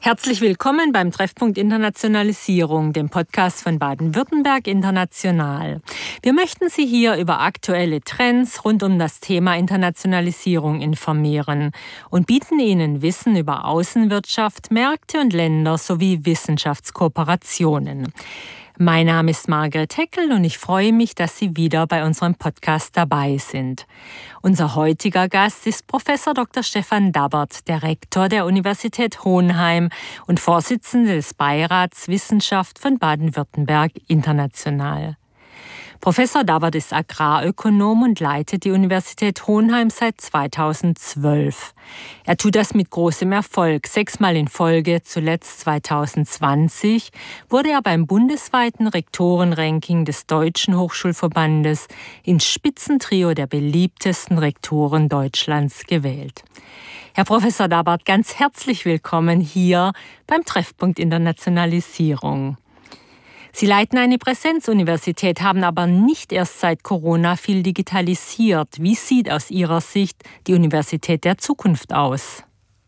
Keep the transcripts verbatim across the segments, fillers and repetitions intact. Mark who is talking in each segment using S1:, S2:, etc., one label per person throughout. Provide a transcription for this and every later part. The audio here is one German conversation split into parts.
S1: Herzlich willkommen beim Treffpunkt Internationalisierung, dem Podcast von Baden-Württemberg International. Wir möchten Sie hier über aktuelle Trends rund um das Thema Internationalisierung informieren und bieten Ihnen Wissen über Außenwirtschaft, Märkte und Länder sowie Wissenschaftskooperationen. Mein Name ist Margret Heckel und ich freue mich, dass Sie wieder bei unserem Podcast dabei sind. Unser heutiger Gast ist Professor Doktor Stefan Dabbert, der Rektor der Universität Hohenheim und Vorsitzende des Beirats Wissenschaft von Baden-Württemberg International. Professor Dabbert ist Agrarökonom und leitet die Universität Hohenheim seit zweitausendzwölf. Er tut das mit großem Erfolg. Sechsmal in Folge, zuletzt zweitausendzwanzig, wurde er beim bundesweiten Rektorenranking des Deutschen Hochschulverbandes ins Spitzentrio der beliebtesten Rektoren Deutschlands gewählt. Herr Professor Dabbert, ganz herzlich willkommen hier beim Treffpunkt Internationalisierung. Sie leiten eine Präsenzuniversität, haben aber nicht erst seit Corona viel digitalisiert. Wie sieht aus Ihrer Sicht die Universität der Zukunft aus?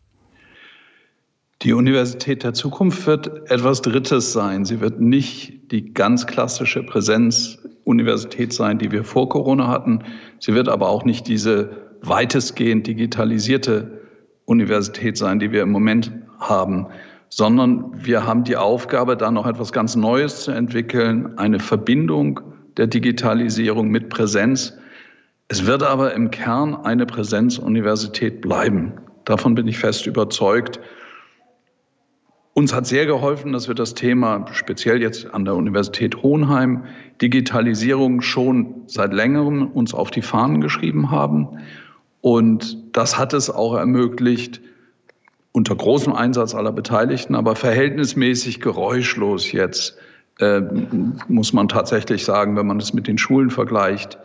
S2: Die Universität der Zukunft wird etwas Drittes sein. Sie wird nicht die ganz klassische Präsenzuniversität sein, die wir vor Corona hatten. Sie wird aber auch nicht diese weitestgehend digitalisierte Universität sein, die wir im Moment haben, sondern wir haben die Aufgabe, da noch etwas ganz Neues zu entwickeln, eine Verbindung der Digitalisierung mit Präsenz. Es wird aber im Kern eine Präsenzuniversität bleiben. Davon bin ich fest überzeugt. Uns hat sehr geholfen, dass wir das Thema, speziell jetzt an der Universität Hohenheim, Digitalisierung schon seit längerem uns auf die Fahnen geschrieben haben. Und das hat es auch ermöglicht, unter großem Einsatz aller Beteiligten, aber verhältnismäßig geräuschlos jetzt, äh, muss man tatsächlich sagen, wenn man es mit den Schulen vergleicht,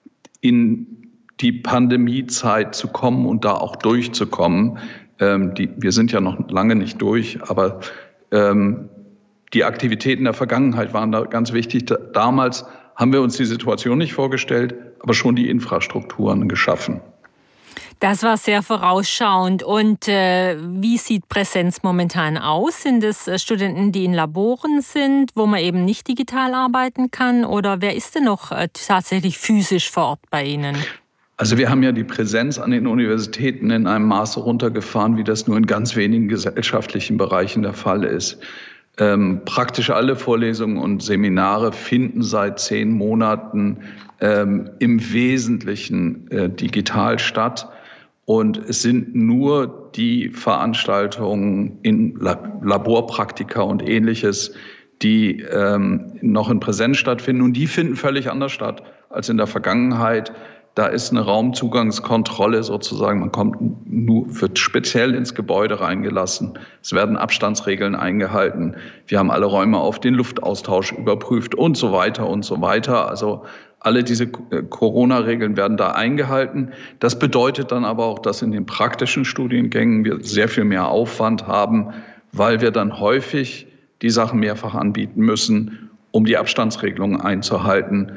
S2: in die Pandemiezeit zu kommen und da auch durchzukommen. Ähm, die, wir sind ja noch lange nicht durch, aber ähm, die Aktivitäten der Vergangenheit waren da ganz wichtig. Da, damals haben wir uns die Situation nicht vorgestellt, aber schon die Infrastrukturen geschaffen.
S1: Das war sehr vorausschauend. Und äh, wie sieht Präsenz momentan aus? Sind es äh, Studenten, die in Laboren sind, wo man eben nicht digital arbeiten kann? Oder wer ist denn noch äh, tatsächlich physisch vor Ort bei Ihnen?
S2: Also wir haben ja die Präsenz an den Universitäten in einem Maße runtergefahren, wie das nur in ganz wenigen gesellschaftlichen Bereichen der Fall ist. Ähm, praktisch alle Vorlesungen und Seminare finden seit zehn Monaten ähm, im Wesentlichen äh, digital statt. Und es sind nur die Veranstaltungen in Laborpraktika und Ähnliches, die ähm, noch in Präsenz stattfinden. Und die finden völlig anders statt als in der Vergangenheit. Da ist eine Raumzugangskontrolle sozusagen. Man kommt nur, wird speziell ins Gebäude reingelassen. Es werden Abstandsregeln eingehalten. Wir haben alle Räume auf den Luftaustausch überprüft und so weiter und so weiter. Also alle diese Corona-Regeln werden da eingehalten. Das bedeutet dann aber auch, dass in den praktischen Studiengängen wir sehr viel mehr Aufwand haben, weil wir dann häufig die Sachen mehrfach anbieten müssen, um die Abstandsregelungen einzuhalten.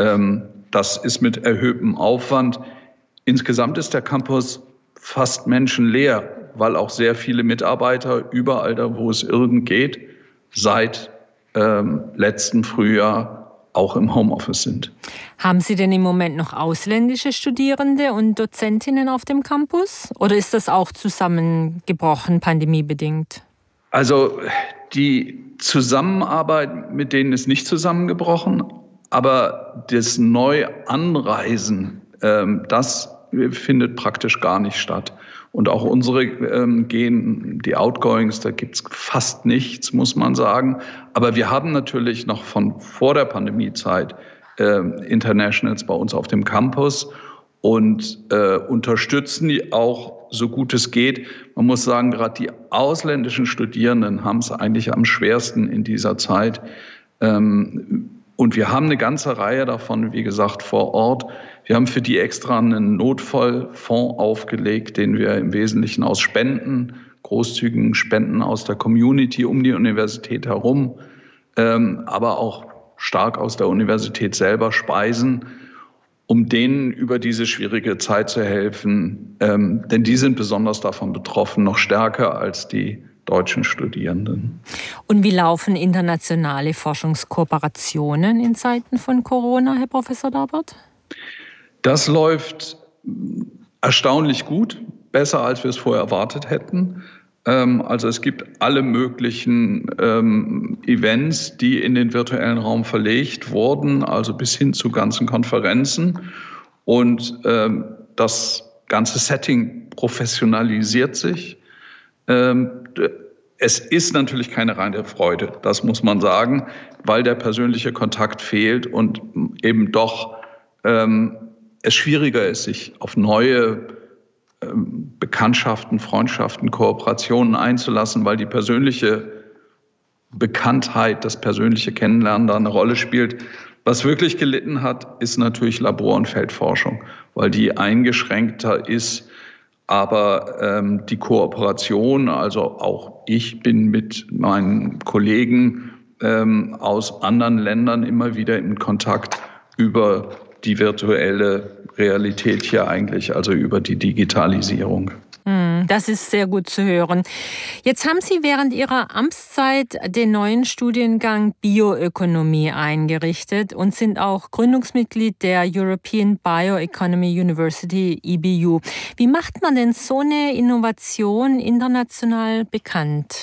S2: Das ist mit erhöhtem Aufwand. Insgesamt ist der Campus fast menschenleer, weil auch sehr viele Mitarbeiter überall da, wo es irgend geht, seit ähm, letzten Frühjahr auch im Homeoffice sind.
S1: Haben Sie denn im Moment noch ausländische Studierende und Dozentinnen auf dem Campus? Oder ist das auch zusammengebrochen, pandemiebedingt?
S2: Also die Zusammenarbeit mit denen ist nicht zusammengebrochen, aber das Neuanreisen, ähm, das findet praktisch gar nicht statt. Und auch unsere ähm, gehen, die Outgoings, da gibt's fast nichts, muss man sagen. Aber wir haben natürlich noch von vor der Pandemiezeit äh, Internationals bei uns auf dem Campus und äh, unterstützen die auch so gut es geht. Man muss sagen, gerade die ausländischen Studierenden haben es eigentlich am schwersten in dieser Zeit. Ähm, Und wir haben eine ganze Reihe davon, wie gesagt, vor Ort. Wir haben für die extra einen Notfallfonds aufgelegt, den wir im Wesentlichen aus Spenden, großzügigen Spenden aus der Community um die Universität herum, ähm, aber auch stark aus der Universität selber speisen, um denen über diese schwierige Zeit zu helfen. Ähm, denn die sind besonders davon betroffen, noch stärker als die deutschen Studierenden.
S1: Und wie laufen internationale Forschungskooperationen in Zeiten von Corona, Herr Professor Dabert?
S2: Das läuft erstaunlich gut, besser als wir es vorher erwartet hätten. Also es gibt alle möglichen ähm, Events, die in den virtuellen Raum verlegt wurden, also bis hin zu ganzen Konferenzen. Und ähm, das ganze Setting professionalisiert sich. Ähm, es ist natürlich keine reine Freude, das muss man sagen, weil der persönliche Kontakt fehlt und eben doch ähm, es schwieriger ist, sich auf neue Bekanntschaften, Freundschaften, Kooperationen einzulassen, weil die persönliche Bekanntheit, das persönliche Kennenlernen da eine Rolle spielt. Was wirklich gelitten hat, ist natürlich Labor- und Feldforschung, weil die eingeschränkter ist. Aber ähm, die Kooperation, also auch ich bin mit meinen Kollegen ähm, aus anderen Ländern immer wieder in Kontakt über die virtuelle Realität hier eigentlich, also über die Digitalisierung.
S1: Das ist sehr gut zu hören. Jetzt haben Sie während Ihrer Amtszeit den neuen Studiengang Bioökonomie eingerichtet und sind auch Gründungsmitglied der European Bioeconomy University, E B U. Wie macht man denn so eine Innovation international bekannt?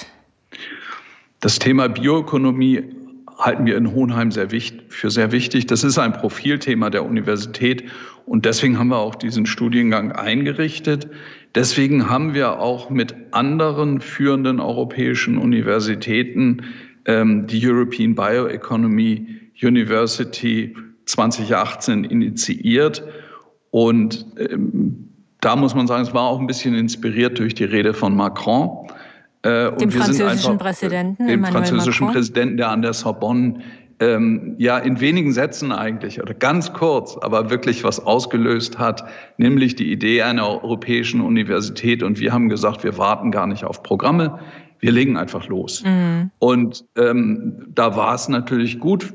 S2: Das Thema Bioökonomie halten wir in Hohenheim sehr wichtig, für sehr wichtig. Das ist ein Profilthema der Universität und deswegen haben wir auch diesen Studiengang eingerichtet. Deswegen haben wir auch mit anderen führenden europäischen Universitäten ähm, die European Bioeconomy University zwanzig achtzehn initiiert. Und ähm, da muss man sagen, es war auch ein bisschen inspiriert durch die Rede von Macron.
S1: Äh, und dem wir französischen sind einfach, Präsidenten,
S2: dem
S1: Emmanuel
S2: französischen
S1: Macron.
S2: Präsidenten, der an der Sorbonne ähm, ja in wenigen Sätzen eigentlich oder ganz kurz, aber wirklich was ausgelöst hat, nämlich die Idee einer europäischen Universität. Und wir haben gesagt, wir warten gar nicht auf Programme, wir legen einfach los. Mhm. Und ähm, da war es natürlich gut,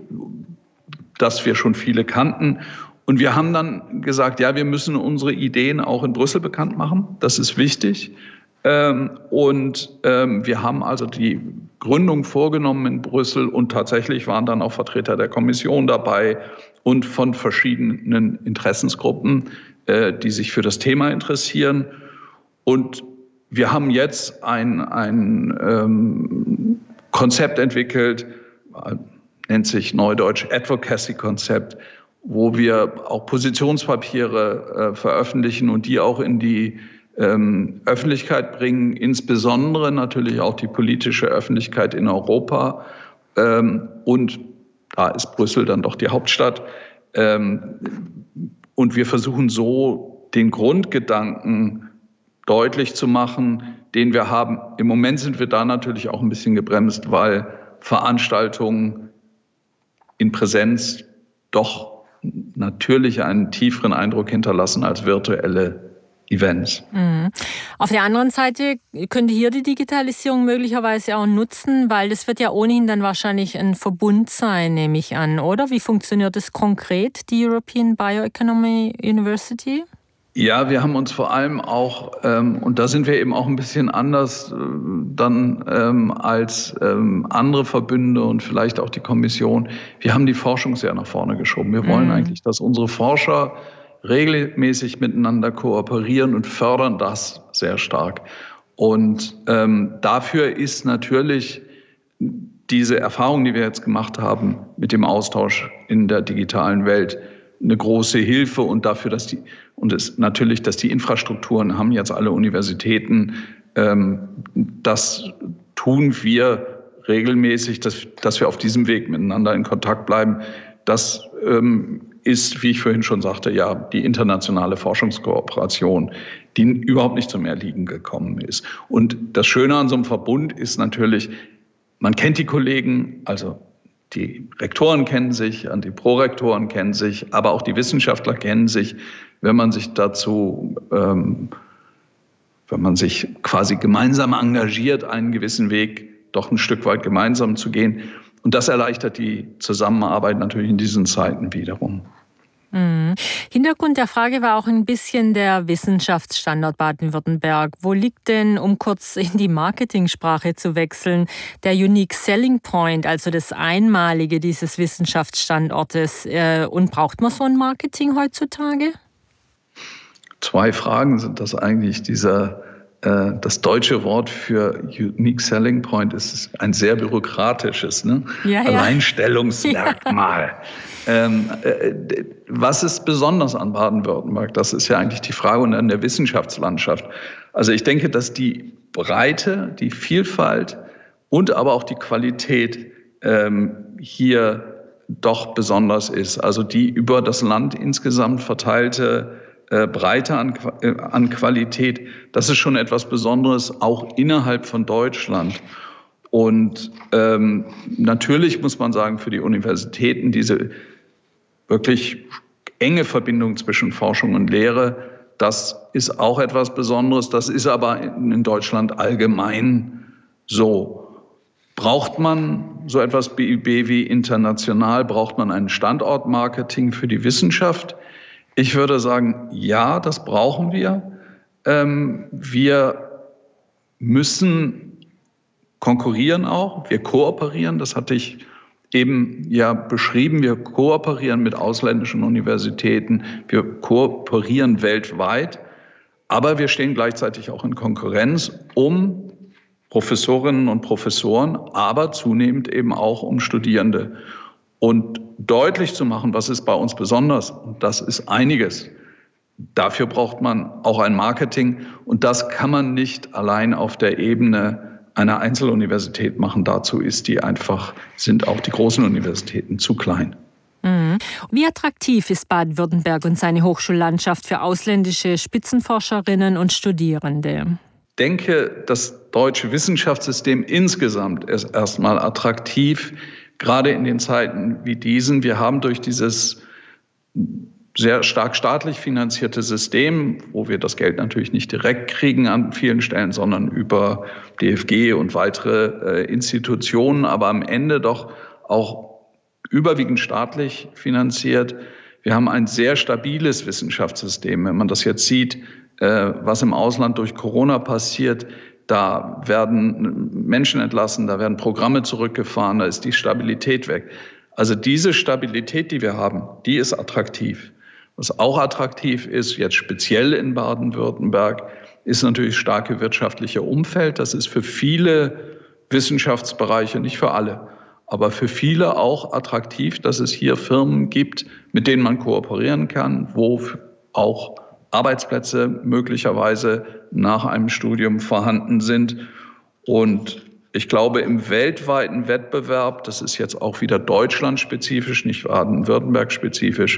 S2: dass wir schon viele kannten. Und wir haben dann gesagt, ja, wir müssen unsere Ideen auch in Brüssel bekannt machen. Das ist wichtig. Ähm, und ähm, wir haben also die Gründung vorgenommen in Brüssel und tatsächlich waren dann auch Vertreter der Kommission dabei und von verschiedenen Interessensgruppen, äh, die sich für das Thema interessieren. Und wir haben jetzt ein, ein ähm, Konzept entwickelt, äh, nennt sich Neudeutsch Advocacy-Konzept, wo wir auch Positionspapiere äh, veröffentlichen und die auch in die ähm, Öffentlichkeit bringen, insbesondere natürlich auch die politische Öffentlichkeit in Europa. Ähm, und da ist Brüssel dann doch die Hauptstadt. Ähm, und wir versuchen so den Grundgedanken deutlich zu machen, den wir haben. Im Moment sind wir da natürlich auch ein bisschen gebremst, weil Veranstaltungen in Präsenz doch natürlich einen tieferen Eindruck hinterlassen als virtuelle Events.
S1: Mhm. Auf der anderen Seite könnte hier die Digitalisierung möglicherweise auch nutzen, weil das wird ja ohnehin dann wahrscheinlich ein Verbund sein, nehme ich an, oder? Wie funktioniert das konkret, die European Bioeconomy University?
S2: Ja, wir haben uns vor allem auch, ähm, und da sind wir eben auch ein bisschen anders äh, dann ähm, als ähm, andere Verbünde und vielleicht auch die Kommission, wir haben die Forschung sehr nach vorne geschoben. Wir wollen mhm. eigentlich, dass unsere Forscher regelmäßig miteinander kooperieren und fördern das sehr stark. Und ähm, dafür ist natürlich diese Erfahrung, die wir jetzt gemacht haben mit dem Austausch in der digitalen Welt, eine große Hilfe und dafür, dass die und es natürlich, dass die Infrastrukturen haben jetzt alle Universitäten. Ähm, das tun wir regelmäßig, dass, dass wir auf diesem Weg miteinander in Kontakt bleiben. Das ähm, ist, wie ich vorhin schon sagte, ja die internationale Forschungskooperation, die überhaupt nicht zum Erliegen gekommen ist. Und das Schöne an so einem Verbund ist natürlich, man kennt die Kollegen, also die Rektoren kennen sich, die Prorektoren kennen sich, aber auch die Wissenschaftler kennen sich, wenn man sich dazu, ähm, wenn man sich quasi gemeinsam engagiert, einen gewissen Weg doch ein Stück weit gemeinsam zu gehen. Und das erleichtert die Zusammenarbeit natürlich in diesen Zeiten wiederum.
S1: Mhm. Hintergrund der Frage war auch ein bisschen der Wissenschaftsstandort Baden-Württemberg. Wo liegt denn, um kurz in die Marketingsprache zu wechseln, der Unique Selling Point, also das Einmalige dieses Wissenschaftsstandortes? Und braucht man so ein Marketing heutzutage?
S2: Zwei Fragen sind das eigentlich. Dieser, äh, das deutsche Wort für Unique Selling Point ist ein sehr bürokratisches, ne?
S1: Ja, ja.
S2: Alleinstellungsmerkmal. Ja. Ähm, äh, was ist besonders an Baden-Württemberg? Das ist ja eigentlich die Frage, und an der Wissenschaftslandschaft. Also ich denke, dass die Breite, die Vielfalt und aber auch die Qualität ähm, hier doch besonders ist. Also die über das Land insgesamt verteilte äh, Breite an, äh, an Qualität, das ist schon etwas Besonderes, auch innerhalb von Deutschland. Und ähm, natürlich muss man sagen, für die Universitäten diese wirklich enge Verbindung zwischen Forschung und Lehre, das ist auch etwas Besonderes. Das ist aber in Deutschland allgemein so. Braucht man so etwas B I B wie international? Braucht man ein Standortmarketing für die Wissenschaft? Ich würde sagen, ja, das brauchen wir. Ähm, wir müssen konkurrieren auch, wir kooperieren, das hatte ich eben ja beschrieben, wir kooperieren mit ausländischen Universitäten, wir kooperieren weltweit, aber wir stehen gleichzeitig auch in Konkurrenz um Professorinnen und Professoren, aber zunehmend eben auch um Studierende. Und deutlich zu machen, was ist bei uns besonders, und das ist einiges. Dafür braucht man auch ein Marketing, und das kann man nicht allein auf der Ebene einer Einzeluniversität machen. Dazu ist die einfach, sind auch die großen Universitäten zu klein.
S1: Mhm. Wie attraktiv ist Baden-Württemberg und seine Hochschullandschaft für ausländische Spitzenforscherinnen und Studierende?
S2: Ich denke, das deutsche Wissenschaftssystem insgesamt ist erstmal attraktiv, gerade in den Zeiten wie diesen. Wir haben durch dieses sehr stark staatlich finanzierte System, wo wir das Geld natürlich nicht direkt kriegen an vielen Stellen, sondern über D F G und weitere äh, Institutionen, aber am Ende doch auch überwiegend staatlich finanziert. Wir haben ein sehr stabiles Wissenschaftssystem. Wenn man das jetzt sieht, äh, was im Ausland durch Corona passiert, da werden Menschen entlassen, da werden Programme zurückgefahren, da ist die Stabilität weg. Also diese Stabilität, die wir haben, die ist attraktiv. Was auch attraktiv ist, jetzt speziell in Baden-Württemberg, ist natürlich starke wirtschaftliche Umfeld. Das ist für viele Wissenschaftsbereiche, nicht für alle, aber für viele auch attraktiv, dass es hier Firmen gibt, mit denen man kooperieren kann, wo auch Arbeitsplätze möglicherweise nach einem Studium vorhanden sind. Und ich glaube, im weltweiten Wettbewerb, das ist jetzt auch wieder deutschlandspezifisch, nicht Baden-Württemberg-spezifisch,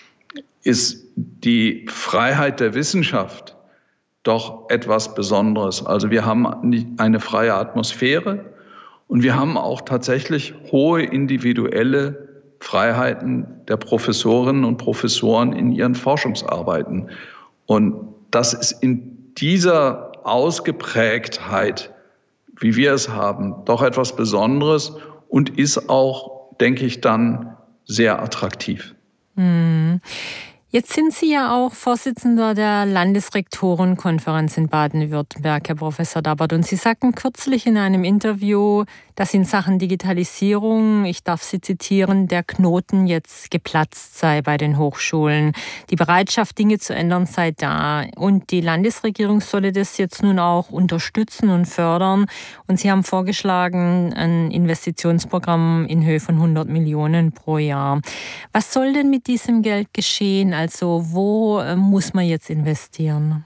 S2: ist die Freiheit der Wissenschaft doch etwas Besonderes. Also wir haben eine freie Atmosphäre und wir haben auch tatsächlich hohe individuelle Freiheiten der Professorinnen und Professoren in ihren Forschungsarbeiten. Und das ist in dieser Ausgeprägtheit, wie wir es haben, doch etwas Besonderes und ist auch, denke ich, dann sehr attraktiv.
S1: Hm. Jetzt sind Sie ja auch Vorsitzender der Landesrektorenkonferenz in Baden-Württemberg, Herr Professor Dabbert. Und Sie sagten kürzlich in einem Interview, dass in Sachen Digitalisierung, ich darf Sie zitieren, der Knoten jetzt geplatzt sei bei den Hochschulen. Die Bereitschaft, Dinge zu ändern, sei da. Und die Landesregierung solle das jetzt nun auch unterstützen und fördern. Und Sie haben vorgeschlagen, ein Investitionsprogramm in Höhe von hundert Millionen pro Jahr. Was soll denn mit diesem Geld geschehen? Also wo muss man jetzt investieren?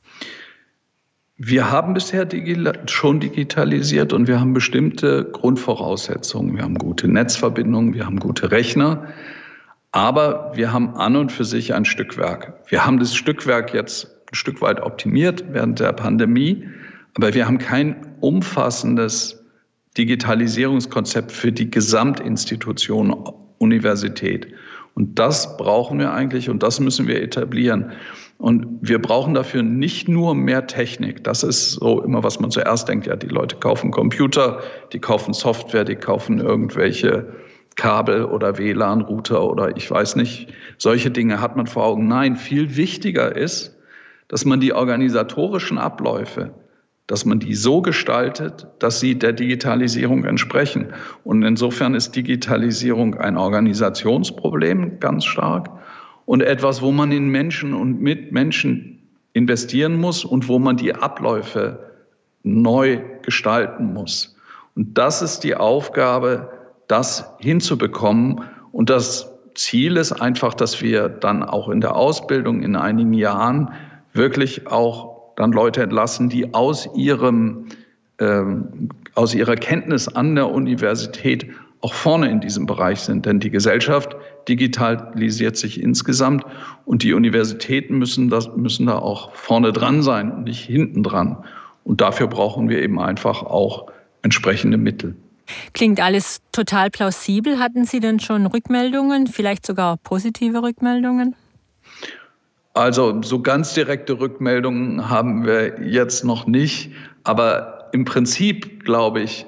S2: Wir haben bisher digi- schon digitalisiert und wir haben bestimmte Grundvoraussetzungen. Wir haben gute Netzverbindungen, wir haben gute Rechner, aber wir haben an und für sich ein Stückwerk. Wir haben das Stückwerk jetzt ein Stück weit optimiert während der Pandemie, aber wir haben kein umfassendes Digitalisierungskonzept für die Gesamtinstitution Universität. Und das brauchen wir eigentlich und das müssen wir etablieren. Und wir brauchen dafür nicht nur mehr Technik. Das ist so immer, was man zuerst denkt. Ja, die Leute kaufen Computer, die kaufen Software, die kaufen irgendwelche Kabel oder W L A N-Router oder ich weiß nicht, solche Dinge hat man vor Augen. Nein, viel wichtiger ist, dass man die organisatorischen Abläufe, dass man die so gestaltet, dass sie der Digitalisierung entsprechen. Und insofern ist Digitalisierung ein Organisationsproblem ganz stark und etwas, wo man in Menschen und mit Menschen investieren muss und wo man die Abläufe neu gestalten muss. Und das ist die Aufgabe, das hinzubekommen. Und das Ziel ist einfach, dass wir dann auch in der Ausbildung in einigen Jahren wirklich auch dann Leute entlassen, die aus ihrem, ähm, aus ihrer Kenntnis an der Universität auch vorne in diesem Bereich sind. Denn die Gesellschaft digitalisiert sich insgesamt und die Universitäten müssen, das, müssen da auch vorne dran sein und nicht hinten dran. Und dafür brauchen wir eben einfach auch entsprechende Mittel.
S1: Klingt alles total plausibel. Hatten Sie denn schon Rückmeldungen, vielleicht sogar positive Rückmeldungen?
S2: Also so ganz direkte Rückmeldungen haben wir jetzt noch nicht. Aber im Prinzip, glaube ich,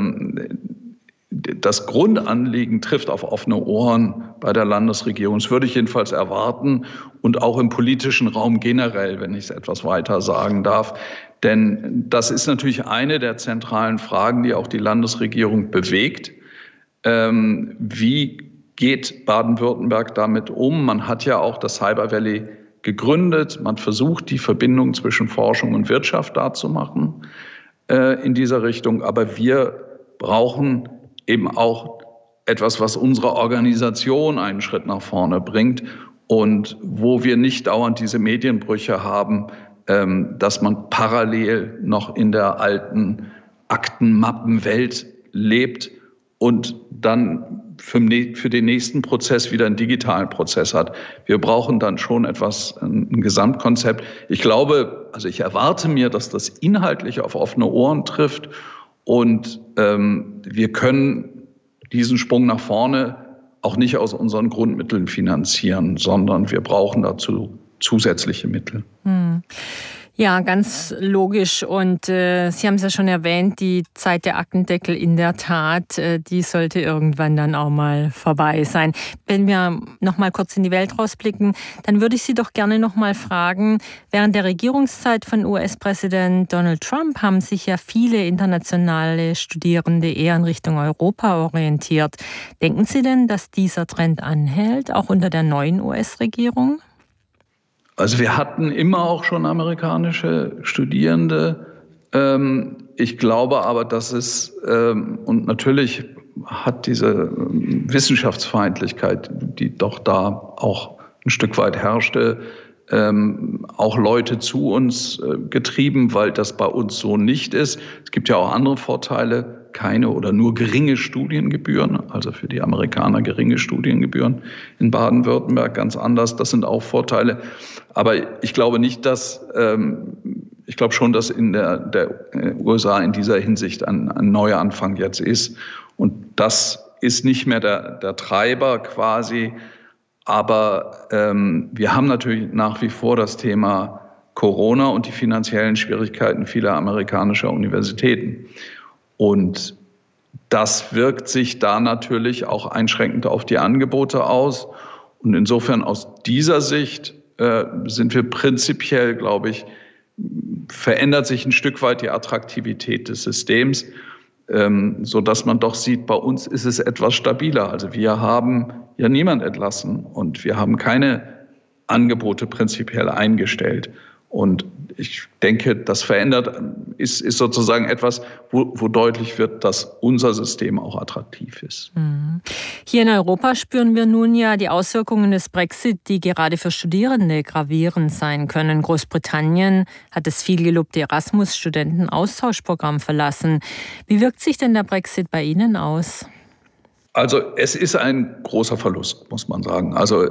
S2: das Grundanliegen trifft auf offene Ohren bei der Landesregierung. Das würde ich jedenfalls erwarten und auch im politischen Raum generell, wenn ich es etwas weiter sagen darf. Denn das ist natürlich eine der zentralen Fragen, die auch die Landesregierung bewegt. Ähm, wie geht Baden-Württemberg damit um? Man hat ja auch das Cyber Valley gegründet. Man versucht, die Verbindung zwischen Forschung und Wirtschaft darzumachen äh, in dieser Richtung. Aber wir brauchen eben auch etwas, was unsere Organisation einen Schritt nach vorne bringt und wo wir nicht dauernd diese Medienbrüche haben, ähm, dass man parallel noch in der alten Aktenmappenwelt lebt und dann für, für den nächsten Prozess wieder einen digitalen Prozess hat. Wir brauchen dann schon etwas, ein Gesamtkonzept. Ich glaube, also ich erwarte mir, dass das inhaltlich auf offene Ohren trifft und ähm, wir können diesen Sprung nach vorne auch nicht aus unseren Grundmitteln finanzieren, sondern wir brauchen dazu zusätzliche Mittel.
S1: Hm. Ja, ganz logisch. Und äh, Sie haben es ja schon erwähnt, die Zeit der Aktendeckel in der Tat, äh, die sollte irgendwann dann auch mal vorbei sein. Wenn wir noch mal kurz in die Welt rausblicken, dann würde ich Sie doch gerne noch mal fragen, während der Regierungszeit von U S-Präsident Donald Trump haben sich ja viele internationale Studierende eher in Richtung Europa orientiert. Denken Sie denn, dass dieser Trend anhält, auch unter der neuen U S-Regierung?
S2: Also wir hatten immer auch schon amerikanische Studierende. Ich glaube aber, dass es, und natürlich hat diese Wissenschaftsfeindlichkeit, die doch da auch ein Stück weit herrschte, auch Leute zu uns getrieben, weil das bei uns so nicht ist. Es gibt ja auch andere Vorteile, keine oder nur geringe Studiengebühren, also für die Amerikaner geringe Studiengebühren in Baden-Württemberg ganz anders. Das sind auch Vorteile. Aber ich glaube nicht, dass, ähm, ich glaube schon, dass in der, der U S A in dieser Hinsicht ein, ein neuer Anfang jetzt ist. Und das ist nicht mehr der, der Treiber quasi. Aber ähm, wir haben natürlich nach wie vor das Thema Corona und die finanziellen Schwierigkeiten vieler amerikanischer Universitäten. Und das wirkt sich da natürlich auch einschränkend auf die Angebote aus. Und insofern aus dieser Sicht äh, sind wir prinzipiell, glaube ich, verändert sich ein Stück weit die Attraktivität des Systems, ähm, sodass man doch sieht, bei uns ist es etwas stabiler. Also wir haben ja niemand entlassen und wir haben keine Angebote prinzipiell eingestellt. Und ich denke, das verändert, ist, ist sozusagen etwas, wo, wo deutlich wird, dass unser System auch attraktiv ist.
S1: Hier in Europa spüren wir nun ja die Auswirkungen des Brexit, die gerade für Studierende gravierend sein können. Großbritannien hat das viel gelobte Erasmus-Studenten-Austauschprogramm verlassen. Wie wirkt sich denn der Brexit bei Ihnen aus?
S2: Also es ist ein großer Verlust, muss man sagen. Also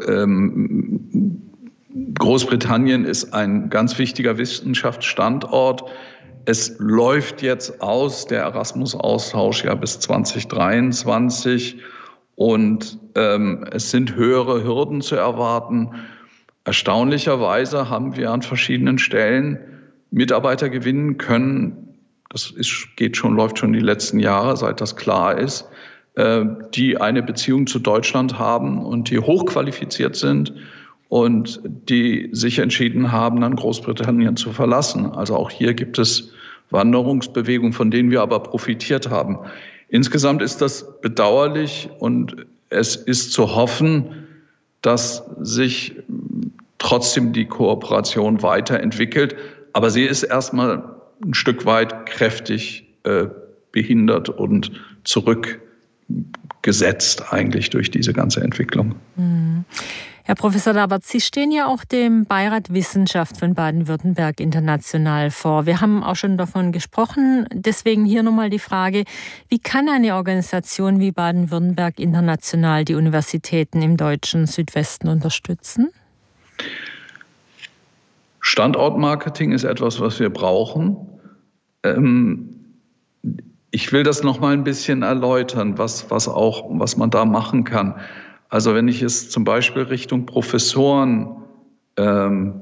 S2: ähm, Großbritannien ist ein ganz wichtiger Wissenschaftsstandort. Es läuft jetzt aus, der Erasmus-Austausch ja bis zwanzig dreiundzwanzig und ähm, es sind höhere Hürden zu erwarten. Erstaunlicherweise haben wir an verschiedenen Stellen Mitarbeiter gewinnen können. Das ist, geht schon, läuft schon die letzten Jahre, seit das klar ist, die eine Beziehung zu Deutschland haben und die hochqualifiziert sind und die sich entschieden haben, dann Großbritannien zu verlassen. Also auch hier gibt es Wanderungsbewegungen, von denen wir aber profitiert haben. Insgesamt ist das bedauerlich und es ist zu hoffen, dass sich trotzdem die Kooperation weiterentwickelt. Aber sie ist erstmal ein Stück weit kräftig äh, behindert und zurückgesetzt eigentlich durch diese ganze Entwicklung.
S1: Mhm. Herr Professor Dabert, Sie stehen ja auch dem Beirat Wissenschaft von Baden-Württemberg international vor. Wir haben auch schon davon gesprochen. Deswegen hier nochmal die Frage, wie kann eine Organisation wie Baden-Württemberg international die Universitäten im deutschen Südwesten unterstützen?
S2: Standortmarketing ist etwas, was wir brauchen. Ähm, ich will das nochmal ein bisschen erläutern, was, was, auch, was man da machen kann. Also wenn ich es zum Beispiel Richtung Professoren ähm,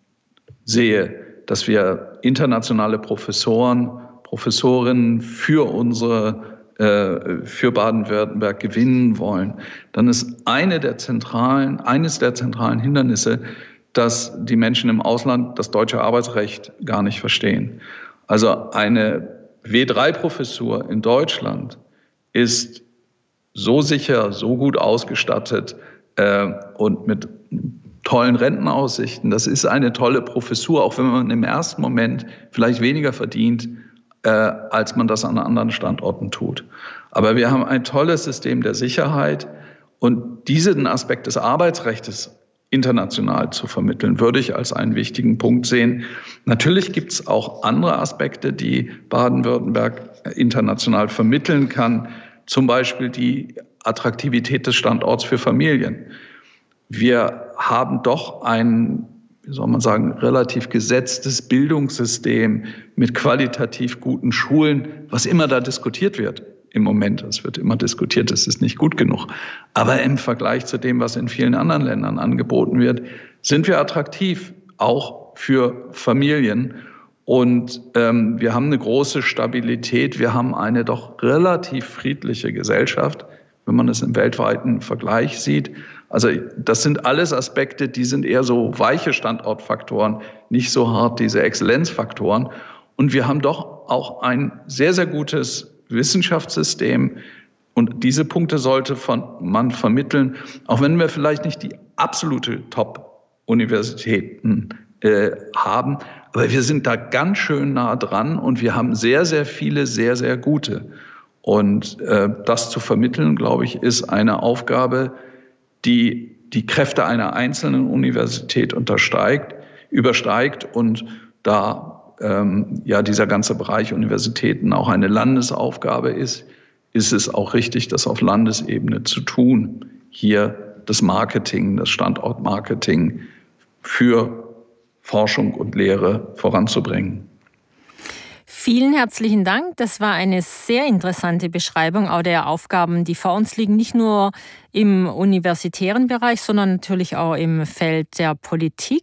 S2: sehe, dass wir internationale Professoren, Professorinnen für unsere, äh, für Baden-Württemberg gewinnen wollen, dann ist eine der zentralen, eines der zentralen Hindernisse, dass die Menschen im Ausland das deutsche Arbeitsrecht gar nicht verstehen. Also eine W drei Professur in Deutschland ist so sicher, so gut ausgestattet äh, und mit tollen Rentenaussichten. Das ist eine tolle Professur, auch wenn man im ersten Moment vielleicht weniger verdient, äh, als man das an anderen Standorten tut. Aber wir haben ein tolles System der Sicherheit und diesen Aspekt des Arbeitsrechts international zu vermitteln, würde ich als einen wichtigen Punkt sehen. Natürlich gibt es auch andere Aspekte, die Baden-Württemberg international vermitteln kann. Zum Beispiel die Attraktivität des Standorts für Familien. Wir haben doch ein, wie soll man sagen, relativ gesetztes Bildungssystem mit qualitativ guten Schulen, was immer da diskutiert wird im Moment. Es wird immer diskutiert, es ist nicht gut genug. Aber im Vergleich zu dem, was in vielen anderen Ländern angeboten wird, sind wir attraktiv, auch für Familien. Und ähm, wir haben eine große Stabilität. Wir haben eine doch relativ friedliche Gesellschaft, wenn man es im weltweiten Vergleich sieht. Also das sind alles Aspekte, die sind eher so weiche Standortfaktoren, nicht so hart diese Exzellenzfaktoren. Und wir haben doch auch ein sehr, sehr gutes Wissenschaftssystem. Und diese Punkte sollte von, man vermitteln, auch wenn wir vielleicht nicht die absolute Top-Universitäten äh, haben. Aber wir sind da ganz schön nah dran und wir haben sehr, sehr viele, sehr, sehr gute. Und äh, das zu vermitteln, glaube ich, ist eine Aufgabe, die die Kräfte einer einzelnen Universität untersteigt, übersteigt und da ähm, ja dieser ganze Bereich Universitäten auch eine Landesaufgabe ist, ist es auch richtig, das auf Landesebene zu tun, hier das Marketing, das Standortmarketing für Forschung und Lehre voranzubringen.
S1: Vielen herzlichen Dank. Das war eine sehr interessante Beschreibung auch der Aufgaben, die vor uns liegen, nicht nur im universitären Bereich, sondern natürlich auch im Feld der Politik.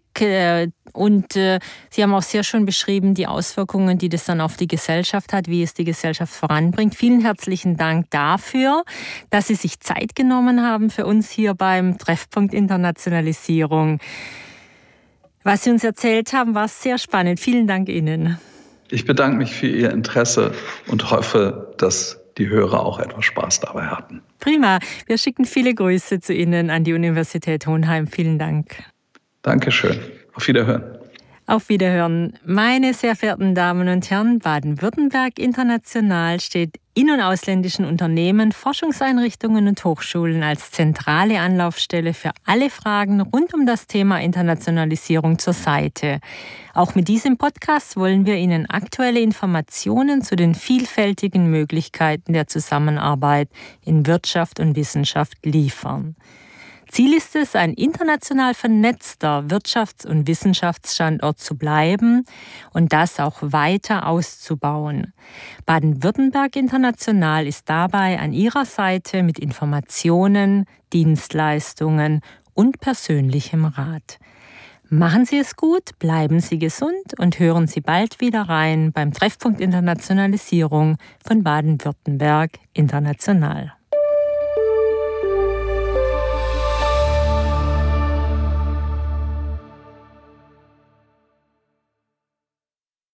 S1: Und Sie haben auch sehr schön beschrieben, die Auswirkungen, die das dann auf die Gesellschaft hat, wie es die Gesellschaft voranbringt. Vielen herzlichen Dank dafür, dass Sie sich Zeit genommen haben für uns hier beim Treffpunkt Internationalisierung. Was Sie uns erzählt haben, war sehr spannend. Vielen Dank Ihnen.
S2: Ich bedanke mich für Ihr Interesse und hoffe, dass die Hörer auch etwas Spaß dabei hatten.
S1: Prima. Wir schicken viele Grüße zu Ihnen an die Universität Hohenheim. Vielen Dank.
S2: Dankeschön. Auf Wiederhören.
S1: Auf Wiederhören. Meine sehr verehrten Damen und Herren, Baden-Württemberg International steht in- und ausländischen Unternehmen, Forschungseinrichtungen und Hochschulen als zentrale Anlaufstelle für alle Fragen rund um das Thema Internationalisierung zur Seite. Auch mit diesem Podcast wollen wir Ihnen aktuelle Informationen zu den vielfältigen Möglichkeiten der Zusammenarbeit in Wirtschaft und Wissenschaft liefern. Ziel ist es, ein international vernetzter Wirtschafts- und Wissenschaftsstandort zu bleiben und das auch weiter auszubauen. Baden-Württemberg International ist dabei an Ihrer Seite mit Informationen, Dienstleistungen und persönlichem Rat. Machen Sie es gut, bleiben Sie gesund und hören Sie bald wieder rein beim Treffpunkt Internationalisierung von Baden-Württemberg International.